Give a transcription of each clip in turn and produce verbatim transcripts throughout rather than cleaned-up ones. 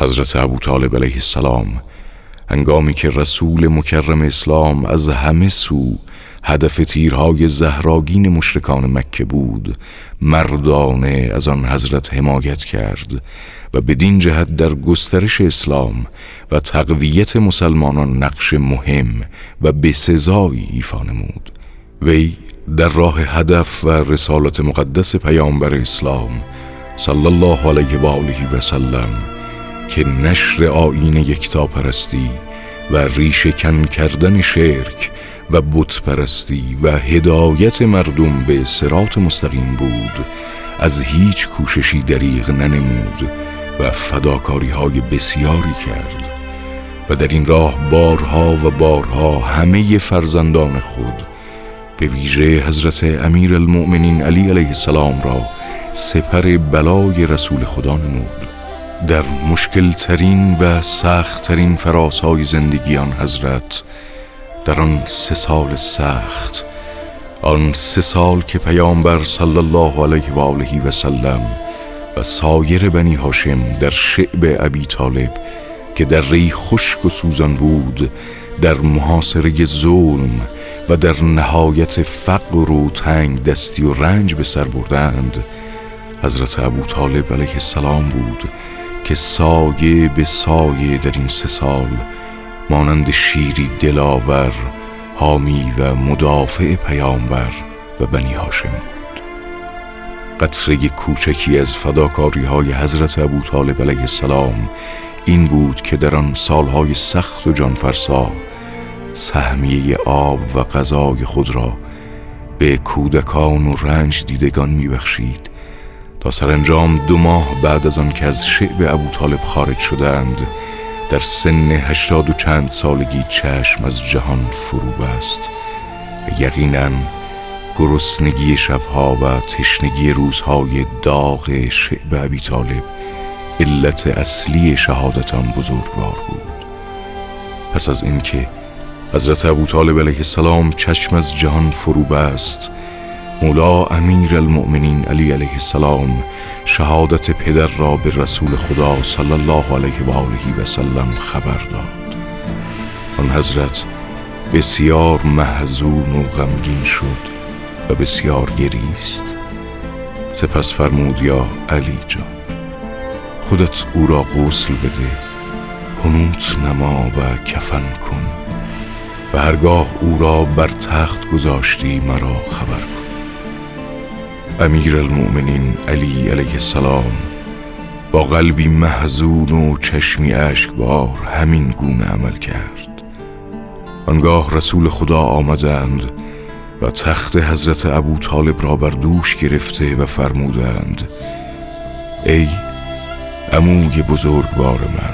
حضرت ابوطالب علیه السلام هنگامی که رسول مکرم اسلام از همه سو هدف تیرهای زهراگین مشرکان مکه بود، مردانه از آن حضرت حمایت کرد و بدین جهت در گسترش اسلام و تقویت مسلمانان نقش مهم و بسزایی ایفا نمود. وی در راه هدف و رسالت مقدس پیامبر اسلام صلی الله علیه و آله و سلم که نشر آیین یکتاپرستی و ریشه‌کن کردن شرک و بت پرستی و هدایت مردم به صراط مستقیم بود، از هیچ کوششی دریغ ننمود و فداکاری های بسیاری کرد و در این راه بارها و بارها همه فرزندان خود به ویژه حضرت امیر المؤمنین علی علیه السلام را سپر بلای رسول خدا نمود. در مشکل ترین و سخت ترین فرازهای زندگی آن حضرت، در آن سه سال سخت، آن سه سال که پیامبر صلی الله علیه و آله و سلم و سایر بنی هاشم در شعب ابی طالب که در ری خشک و سوزان بود، در محاصره ظلم و در نهایت فقر و تنگ دستی و رنج به سر بردند، حضرت ابوطالب علیه السلام بود که سایه به سایه در این سه سال مانند شیری دلاور، حامی و مدافع پیامبر و بنی هاشم بود. قطره کوچکی از فداکاری های حضرت ابوطالب علیه السلام این بود که در آن سالهای سخت و جانفرسا سهمیه آب و غذای خود را به کودکان و رنج دیدگان میبخشید تا سرانجام دو ماه بعد از آن که از شعب ابوطالب خارج شدند، در سن هشتاد و چند سالگی چشم از جهان فرو بست و یقیناً گرسنگی شبها و تشنگی روزهای داغ شعب ابی طالب علت اصلی شهادتان بزرگوار بود. پس از اینکه حضرت ابوطالب علیه السلام چشم از جهان فرو بست، مولا امیر المؤمنین علی علیه السلام شهادت پدر را به رسول خدا صلی الله علیه و آله و سلم خبر داد. آن حضرت بسیار محزون و غمگین شد و بسیار گریست. سپس فرمود: یا علی جان، خودت او را غسل بده، حنوط نما و کفن کن و هرگاه او را بر تخت گذاشتی مرا خبر کن. امیر المؤمنین علی علیه السلام با قلبی محزون و چشمی اشکبار همین گونه عمل کرد. آنگاه رسول خدا آمدند و تخت حضرت ابوطالب را بر دوش گرفته و فرمودند: ای عموی بزرگوار من،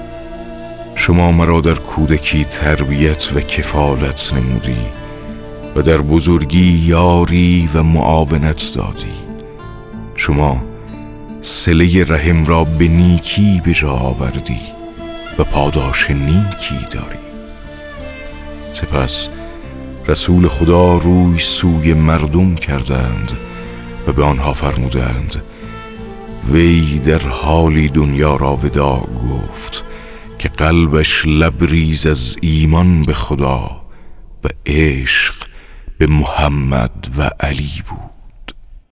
شما مرا در کودکی تربیت و کفالت نمودی و در بزرگی یاری و معاونت دادی. شما صله رحم را به نیکی به جا آوردی و پاداش نیکی داری. سپس رسول خدا روی سوی مردم کردند و به آنها فرمودند: وی در حالی دنیا را وداع گفت که قلبش لبریز از ایمان به خدا و عشق به محمد و علی بود.